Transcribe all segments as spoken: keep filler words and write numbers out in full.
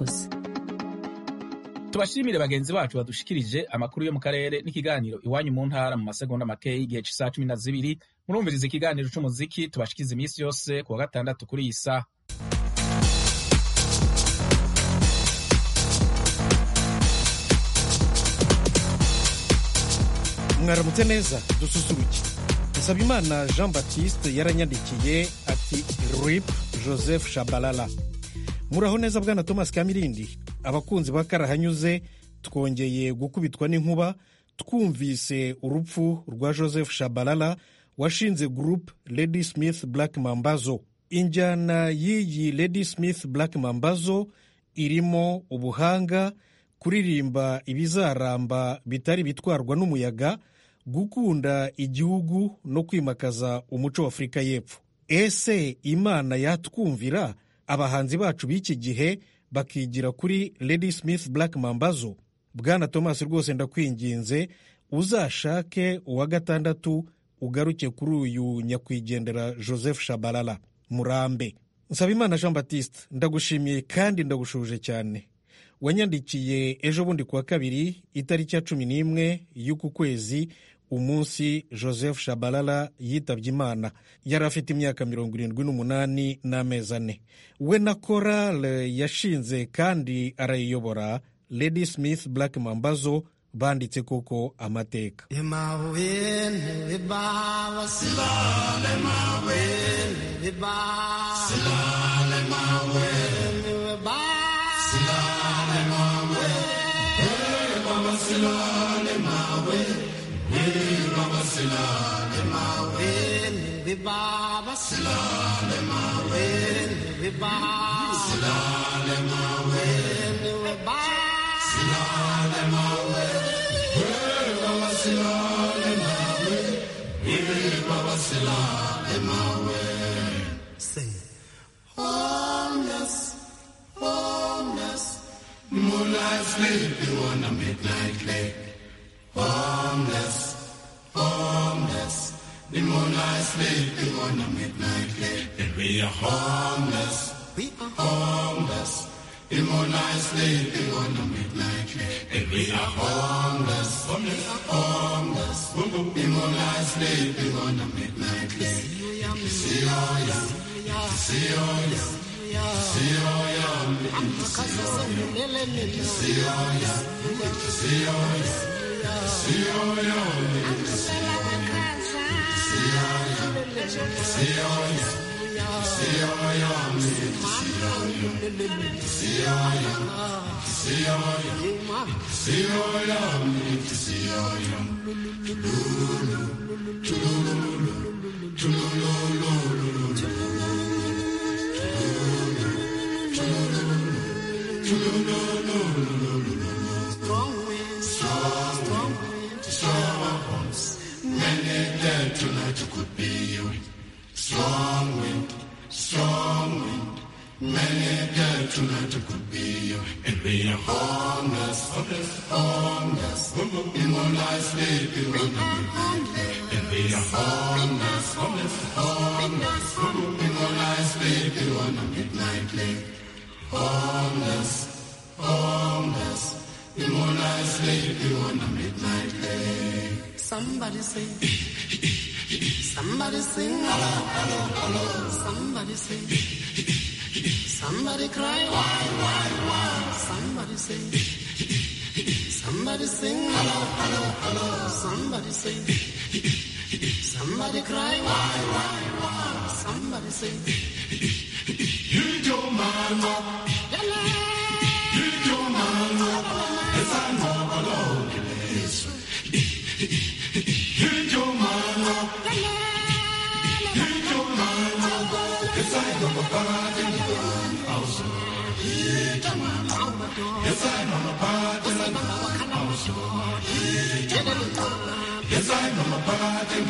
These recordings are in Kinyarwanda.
murakoze. Tubashimire bagenzi bacu badushikirije amakuru yo mu karere n'ikiganiro iwanyu mu ntara mu masegonda make y'igihe c'isaha cumi na zibiri. Murumviriza ikiganiro c'umuziki tubashikiza iminsi yose kuwa gatandatu kuri iyi saha. Mwaramutse neza dususuruke. Nsabimana Jean Baptiste yaranyandikiye ati Rip Joseph Shabalala. Muraho neza bwana Thomas Kamirindi. Abakunzi ba Karahanyuze twongeye gukubitwa n'inkuba twumvise urupfu rwa Joseph Shabalala washinze group Lady Smith Black Mambazo. Injyana y'iyi Lady Smith Black Mambazo irimo ubuhanga, kuririmba ibizaramba bitari bitwarwa n'umuyaga, gukunda igihugu no kwimakaza umuco wa Afurika y'Epfo. Ese Imana yatwumvira abahanzi bacu b'iki gihe bakigira kuri Lady Smith Black Mambazo? Bwana Thomas rwose ndakwinginze uzashake uwa gatandatu ugaruke kuri uyu nyakwigendera Joseph Shabalala. Murambe. Nsabimana Jean Baptiste ndagushimiye kandi ndagushuje cyane. Wanyandikiye ejo bundi kuwa kabiri itariki ya cumi n'imwe y'uku kwezi, umunsi Joseph Shabalala yitabye Imana. Yari afite imyaka mirongo irindwi n'umunani n'amezi ane. We na korale yashinze kandi arayiyobora Lady Smith Black Mambazo banditse koko amateka. Sing. Homeless, homeless, moonlight sleeping on a midnight lake. Homeless, homeless, the moonlight sleeping on a midnight lake. And we are homeless, we are homeless, the moonlight sleeping on a midnight lake. And we are homeless, homeless, homeless, the moonlight sleeping on a midnight lake. See all ya, see all ya, see all ya, see all ya, see all ya. See all ya, see all ya, see all ya, see all ya, see all ya, see all ya, see all ya, see all ya. Strong wind, strong, strong wind, strong. Many dead tonight you could be you. Strong wind, strong wind. Many dead tonight you could be you. And we are homeless, homeless, homeless. In moonlight sleeping on the midnight lake. And we are homeless, homeless, homeless. In moonlight sleeping on the midnight lake. Homeless, homeless. In moonlight sleeping on the midnight lake. Somebody sing, somebody sing, hello, hello, hello. Somebody sing, somebody cry, why, why, why? Somebody sing, somebody sing, hello, hello, hello. Somebody sing, somebody cry, why, why, why? Somebody sing, you don't mind up, you don't mind up, yes I know alone. You don't mind up, you don't mind up, yes I know about it. Yes I know about it. Yes I know about it.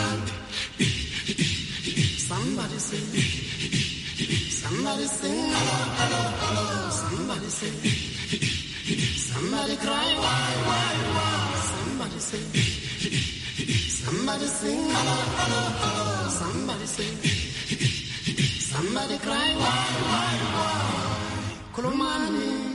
Somebody sing, somebody sing, hello, hello, hello. Somebody sing, somebody cry, why, why, why? Somebody sing, somebody sing, hello, hello, hello. Somebody sing, somebody cry, why, why, why? Kulumani.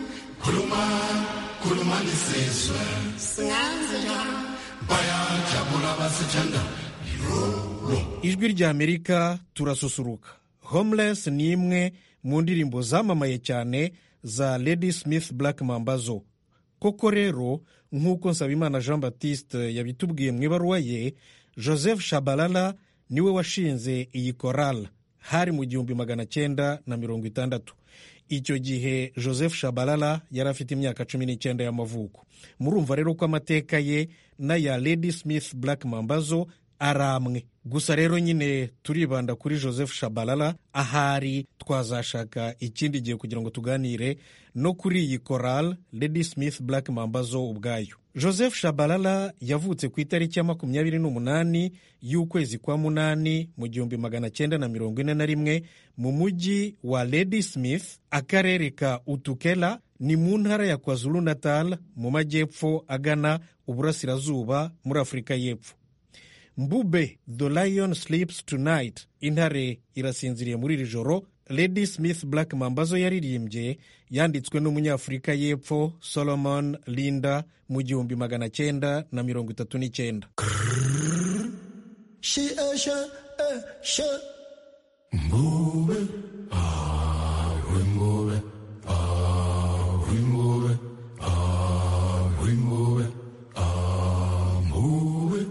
khuluma khuluma lisizwe singanzira bayajabula basithanda ijwi ry'Amerika turasusuruka. Homeless ni imwe mu ndirimbo zamamaye cyane za Lady Smith Black Mambazo. Koko rero nk'uko Nsabimana Jean Baptiste yabitubwiye mu ibaruwa ye, Joseph Shabalala niwe washinze iyi korali hari mu gihumbi magana cyenda na mirongo itandatu. Icyo gihe Joseph Shabalala yari afite imyaka cumi n'icyenda y'amavuko. Murumva rero ko amateka ye n'aya Lady Smith Black Mambazo aramwe. Gusa rero nyine turibanda kuri Joseph Shabalala, ahari twazashaka ikindi gihe kugira ngo tuganire no kuri iyi korali Lady Smith Black Mambazo ubwayo. Joseph Shabalala yavutse ku itariki ya makumyabiri n'umunani y'ukwezi kwa munani mu gihumbi magana cyenda na mirongo ine na rimwe mu mujyi wa Lady Smith, akarere ka Utukela, ni mu ntara ya KwaZulu Natal mu majyepfo agana uburasirazuba muri Afurika y'Epfo. Mbube, The Lion Sleeps Tonight, intare irasinziriye muri iri joro, Lady Smith Black Mambazo yaririmbye, yanditswe n'umunyafurika y'Epfo Solomon Linda mu gihumbi magana cyenda na mirongo itatu n'icyenda. Mbube, ah, mbube, ah, mbube, ah, mbube, ah, mbube.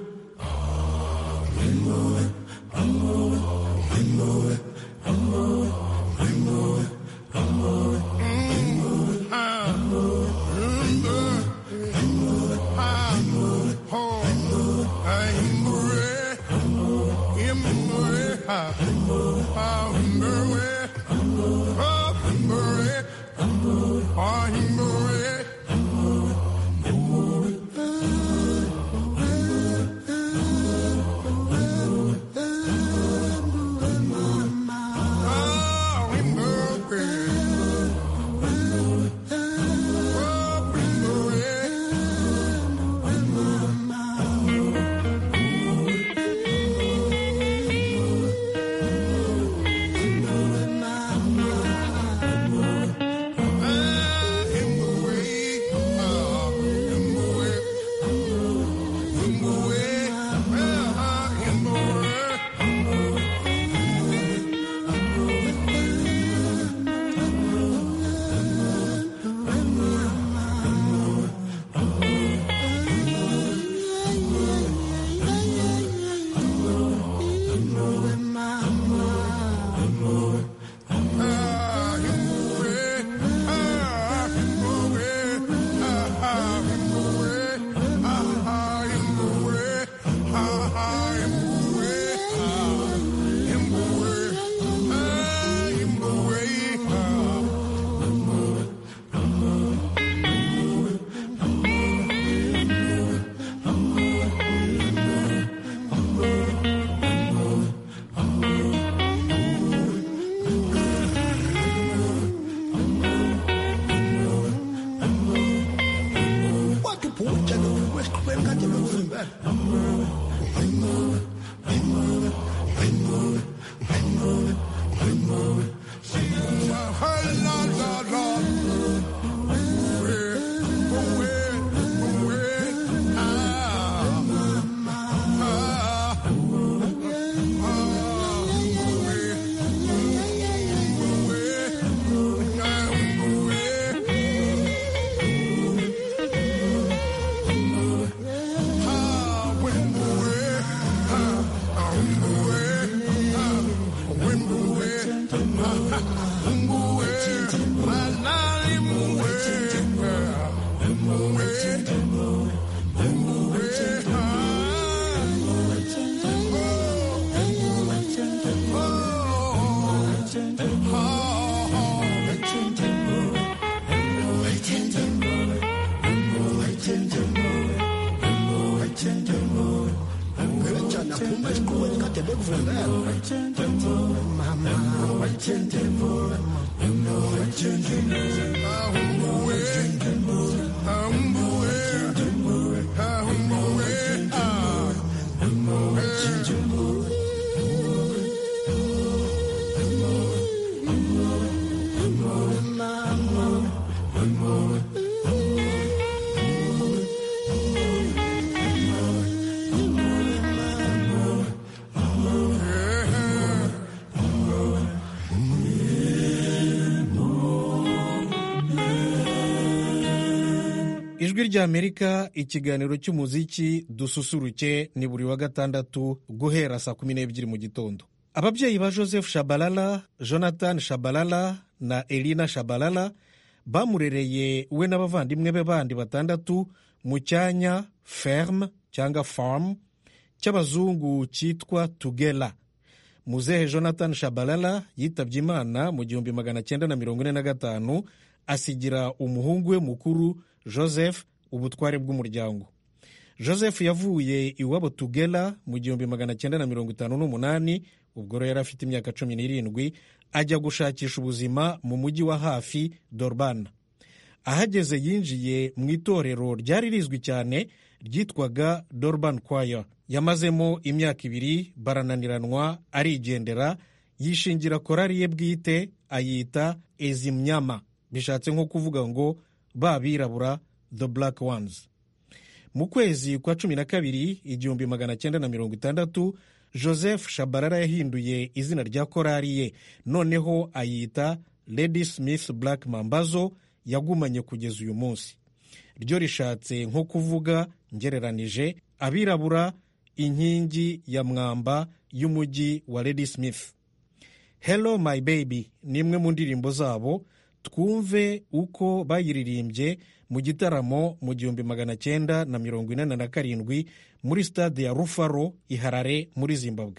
ijwi ry'Amerika, ikiganiro cy'umuziki dususuruke ni buri wa gatandatu guhera saa kumi n'ebyiri mu gitondo. Ababyeyi ba Joseph Shabalala, Jonathan Shabalala na Elina Shabalala bamurereye we n'abavandimwe be bandi batandatu mu cyanya ferme cyangwa farm cy'abazungu cyitwa Tugela. Muzehe Jonathan Shabalala yitabye Imana mu gihumbi magana cyenda na mirongo ine na gatanu, asigira umuhungu we mukuru Joseph ubutware bw'umuryango. Joseph yavuye iwabo Tugela mu gihumbi magana cyenda na mirongo itanu n'umunani, ubwo yari afite imyaka cumi n'irindwi, ajya gushakisha ubuzima mu mujyi wa hafi Durban. Ahageze yinjiye mu itorero ryari rizwi cyane ryitwaga Durban Choir. Yamazemo imyaka ibiri, barananiranwa, arigendera, yishingira korari ye bwite ayita Ezimnyama, bishatse nko kuvuga ngo babirabura, the black ones. Mu kwezi kwa cumi na kabiri igihumbi magana cyenda na mirongo itandatu, Joseph Shabalala yahinduye izina rya korari ye, noneho ayita Lady Smith Black Mambazo, yagumanye kugeza uyu munsi. Ryo rishatse nko kuvuga ngereranije abirabura, inkingi ya mwamba y'umujyi wa Lady Smith. Hello My Baby ni imwe mu ndirimbo zabo. Twumve uko bayiririmbye mu gitaramo mu gihumbi magana cyenda na mirongo inani na karindwi muri stade ya Rufaro i Harare muri Zimbabwe.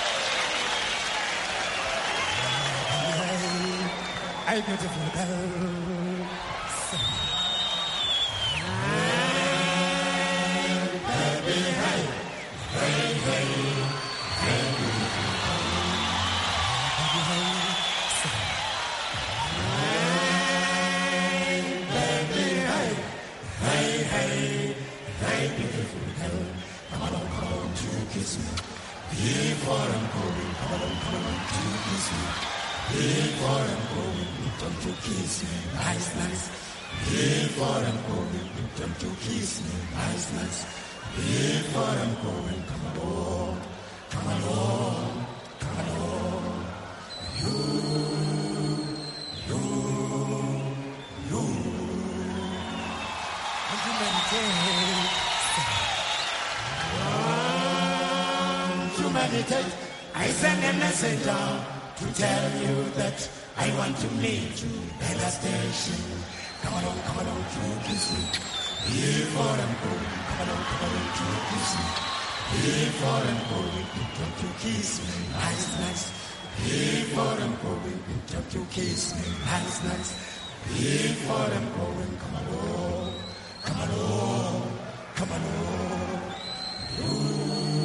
I send a message down to tell you that I want to meet you at the station. Come along, come along to kiss me. Before I'm going, come along, come along to kiss me. Before I'm going, don't you kiss me, nice, nice. Before I'm going, don't you kiss me, nice, nice. Before I'm going, come along, come along, come along. You.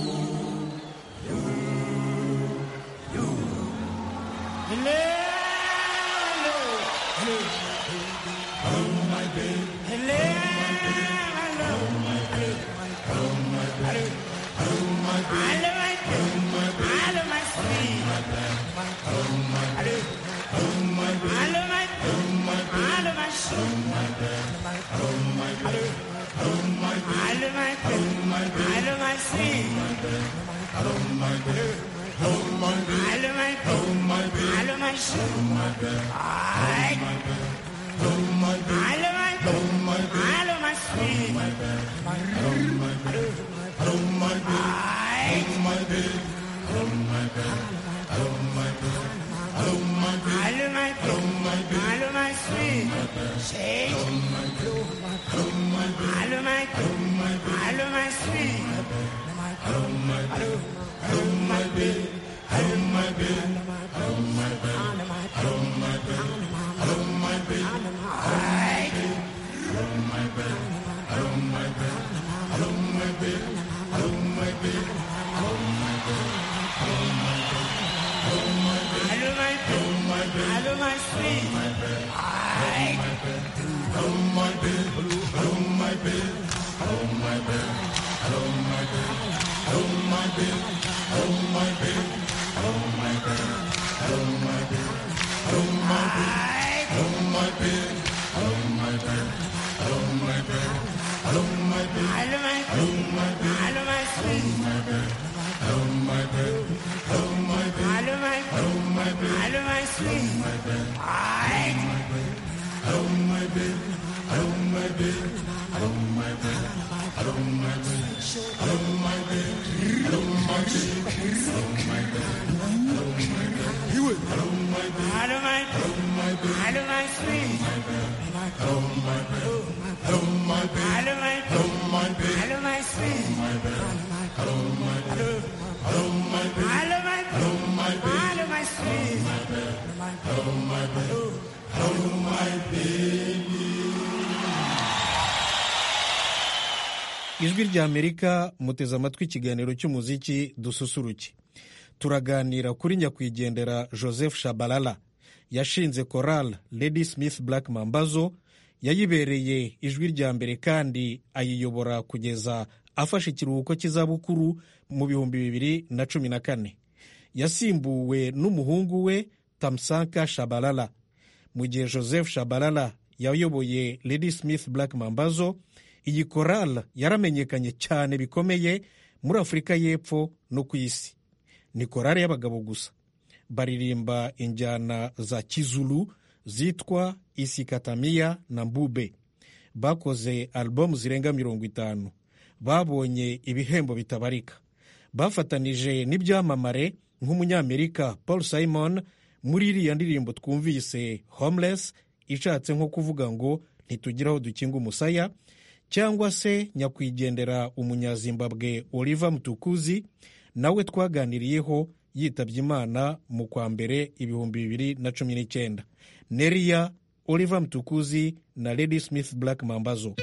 Hello, hello, hello, hello, my baby. Hello, hello, my baby. Hello, my baby. Hello, my baby. Hello, my baby. Hello, my sweet. Hello, my baby. Hello, my baby. Hello, my baby. Hello, my sweet. Hello, my baby. Hello, my baby. Hello, my baby. Hello, my sweet. Hello, my baby. Hello, my baby. Hello, my baby. Hello, my baby. Hello, my sweet. Hello, my baby. Hello, my baby. Hello, my baby. Hello, my baby. Hello, my sweet. Hello, my baby. Hello, my baby. Hello, my baby. Hello, my baby. Hello, my baby. Hello, my baby. Hello, my baby. Hello, my baby. Hello, my baby. Hello, my sweet. Say. Hello, my baby. Hello, my baby. Hello, my baby. Hello, my sweet. Hello, my baby. Hello, my baby. Hello, my baby. Hello, my baby. Hello, my baby. Hello, my baby. Hello, my baby. Hello, my baby. Hello, my baby. Hello, my baby. Hello, my baby. Hello, my baby. Hello, my baby. Hello, my baby. Hello, my baby. Hello, my sweet. Hello, my baby. Hello, my baby. Hello, my baby. Hello, my baby. Hello, my baby. Hello, my baby. Hello, my baby. Hello, my baby. Hello, my baby. Hello, my baby. Hello, my baby. Hello, my baby. Hello, my baby. Hello, my baby. Hello, my baby. Hello, my sweet. Hello, my baby. Hello, my baby. Hello, my baby. Hello, my baby. Hello, my sweet. Hello, my baby. Hello, my baby. Hello, hello my baby, hello my baby, hello my baby, hello my baby, hello my baby, hello my baby, hello my baby, hello my baby, you will hello my baby, hello my hello my baby, hello my sweet, hello my baby, hello my baby, hello my hello my baby, hello my sweet, hello my hello hello my baby, hello my hello my baby, hello my sweet, hello my baby, hello my baby. Ijwi ry'Amerika muteze amatwi ikiganiro cy'umuziki dususuruke. Turaganira kuri nyakwigendera Joseph Shabalala yashinze Choral Lady Smith Black Mambazo, yayibereye ijwi rya mbere kandi ayiyobora kugeza afashe ikiruhuko cy'izabukuru mu bihumbi bibiri na cumi na kane. Yasimbuwe n'umuhungu we Tamsanka Shabalala. Mu gihe Joseph Shabalala yayoboye Lady Smith Black Mambazo, iyi Choral yaramenyekanye cyane bikomeye muri Afurika y'Epfo no ku isi. Ni Choral y'abagabo gusa. Baririmba injyana za Kizulu zitwa Isikatamia na Mbube. Bakoze album zirenga mirongo itanu. Babonye ibihembo bitabarika. Bafatanije n'ibyamamare nk'umunyamerika Paul Simon muri iriya ndirimbo twumvise Homeless, ishatse nko kuvuga ngo ntitugiraho dukinga umusaya, cyangwa se nyakwigendera umunyazimbabwe Oliver Mtukudzi, nawe twaganiriyeho yitabye Imana mu kwa mbere ibihumbi bibiri na cumi n'icyenda. Neria, Oliver Mtukudzi na Lady Smith Black Mambazo.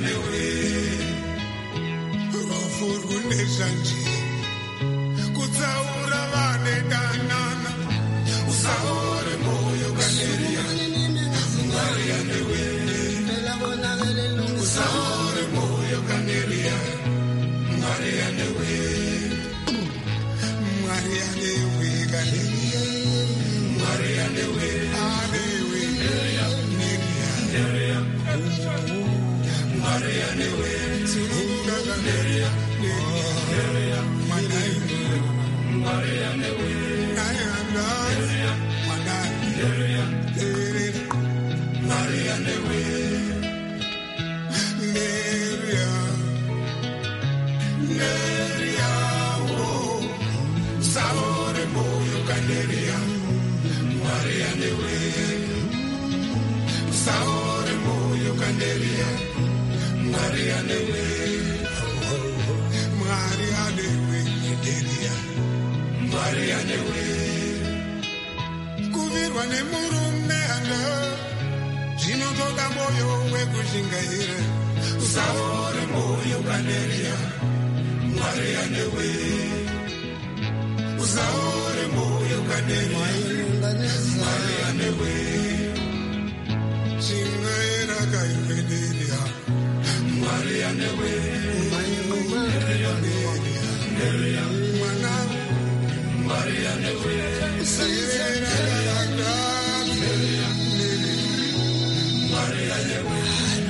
Kutsa Kuvirwa nemurume anga zvinotoda moyo wekushingaira usaore moyo kaneria Mwari anewe usaore moyo kaneria Mwari anewe shingaira kaneria Mwari anewe Neria mwana Mwari anewe shingaira kaneria Mwari anewe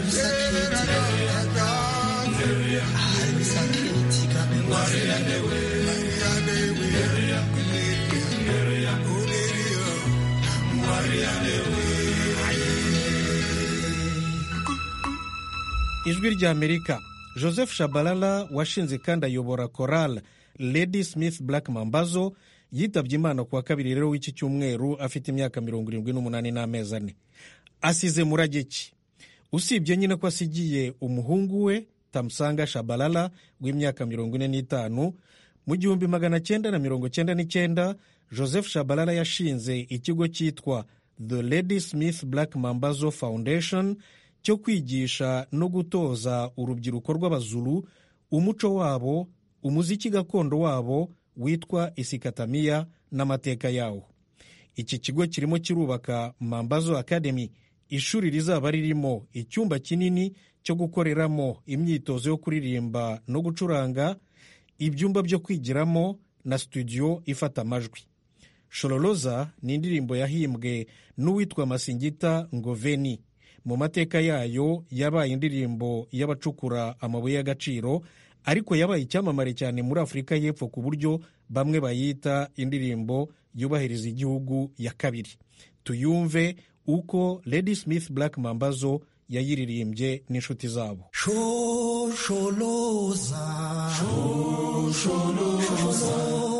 ijwi ry'Amerika. Joseph Shabalala washinze kandi ayobora Choral Lady Smith Black Mambazo yitabye Imana kuwa kabiri rero w'iki cyumweru afite imyaka mirongo irindwi n'umunani n'amezi ane. Asize murage ki? Usibye nyine ko asigiye umuhungu we Tamsanga Shabalala w'imyaka mirongo ine n'itanu, mu gihumbi magana cyenda na mirongo cyenda n'icyenda Joseph Shabalala yashinze ikigo cyitwa The Lady Smith Black Mambazo Foundation cyo kwigisha no gutoza urubyiruko rw'Abazulu umuco wabo, umuziki gakondo wabo witwa isikatamiya n'amateka yawo. Iki kigo kirimo kirubaka Mambazo Academy, ishuri rizaba ririmo icyumba kinini cyo gukoreramo imyitozo yo kuririmba no gucuranga, ibyumba byo kwigiramo na studio ifata amajwi. Shololoza ni indirimbo yahimbwe n'uwitwa Masingita Ngoveni. Mu mateka yayo yabaye indirimbo y'abacukura amabuye y'agaciro, ariko yabaye icyamamare cyane muri Afurika y'Epfo ku buryo bamwe bayita indirimbo yubahiriza igihugu ya kabiri. Tuyumve uko Lady Smith Black Mambazo yayiririmbye n'inshuti zabo. Shosholoza shosholoza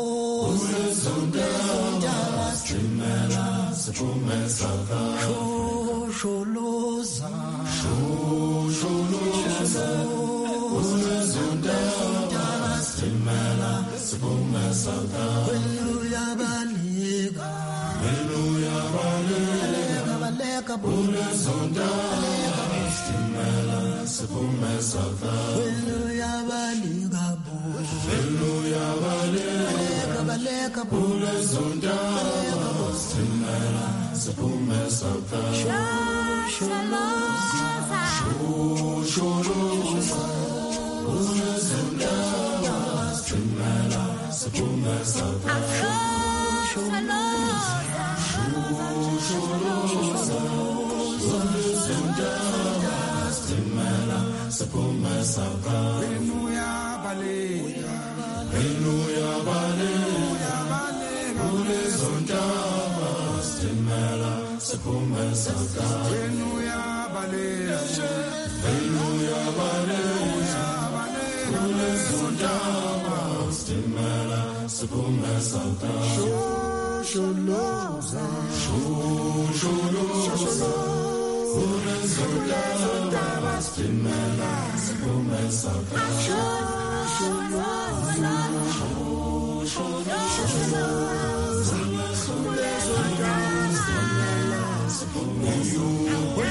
ulezonda strimela strumesaka shosholoza shosholoza ulezonda strimela strumesaka hallelujah baliga hallelujah baliga baleka ulezonda strimela strumesaka hallelujah baliga hallelujah baliga baleka ulezonda strimela strumesaka shosholoza shosholoza ulezonda strimela strumesaka shosholoza shosholoza ulezonda strimela strumesaka hallelujah baliga hallelujah baliga ulezonda strimela strumesaka hallelujah baliga hallelujah baliga ulezonda strimela strumesaka shosholoza shosholoza ulezonda strimela strumesaka shosholoza shosholoza ulezonda strimela strumesaka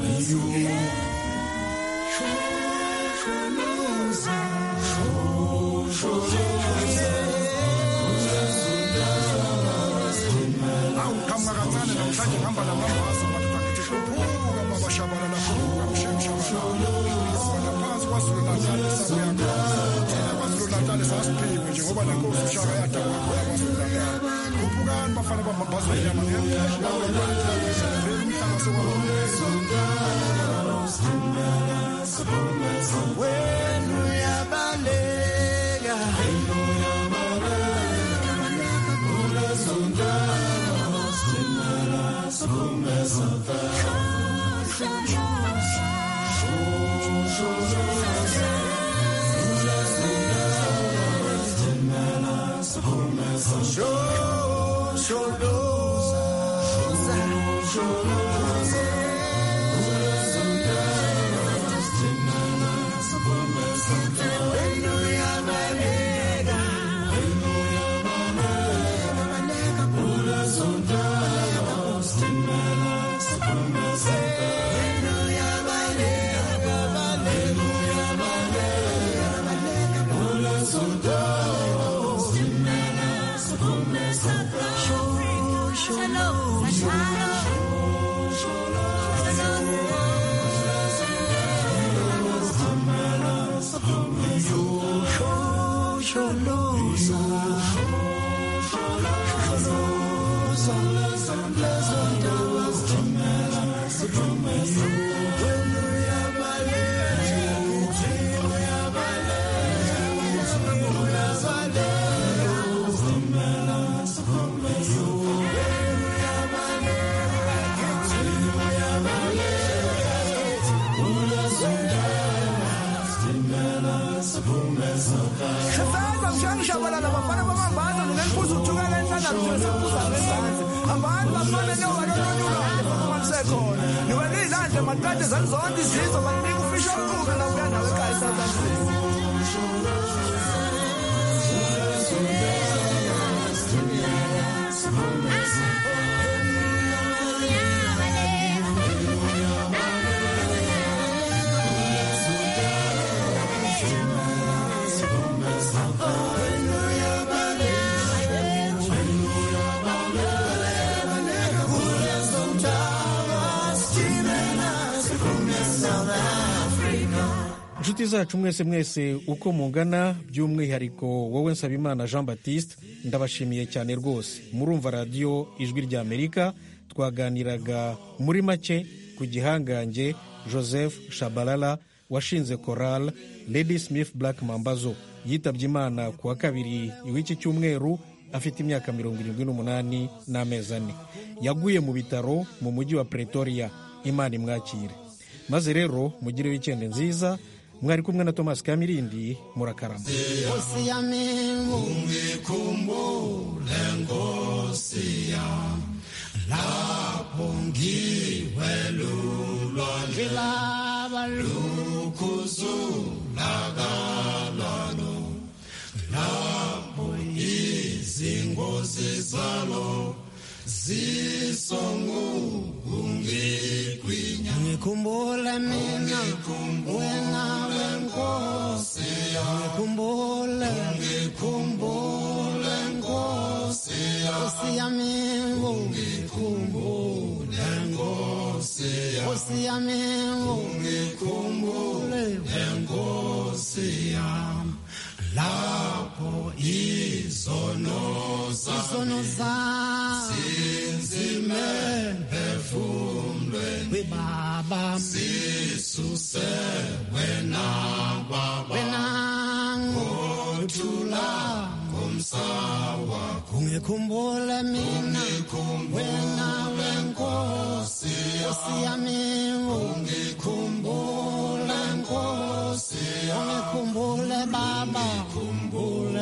shosholoza namhlanje ngihamba namambazo madoda ngithi hluphuka baba shabalala khuluka mshemshabala sona phansi kwaZulu Natal sabuya thina kwaZulu Natal sasiphiwe njengoba la Nkosi uShaka yadabula khona kwaZulu Natal khuphukani bafana bamabhazo enyama ngempela umhlanga sokwawo when uyabaleka inshuti zacu mwese mwese uko mungana, by'umwihariko wowe Nsabimana Jean Baptiste, ndabashimiye cyane rwose. Murumva radiyo Ijwi ry'Amerika, twaganiraga muri make ku gihangange Joseph Shabalala washinze Chorale Lady Smith Black Mambazo. Yitabye Imana ku wa kabiri w'iki cyumweru afite imyaka mirongo irindwi n'umunani n'amezi ane. Yaguye mu bitaro mu mujyi wa Pretoria. Imana imwakire. Maze rero mugire wikendi nziza. Mwari kumwe na Thomas Kamirindi, murakarama. Lapho ngiwelulwa ngilaba lukuzulakalalo, lapho izingozi zalo zisongugungigwinya. Ngikhumbula mina wena wenkosi, ngikhumbule ngikhumbule nkosi, nkosi yami ngikhumbule nkosi, nkosi yami ngikhumbule nkosi yami. Lapho izono izono zinzime phefumulweni baba, sisuse wena baba, wena ngothula ngomsawa, ungikhumbule mina wena wenkosi, nkosi yami ungikhumbule nkosi, ungikhumbule baba.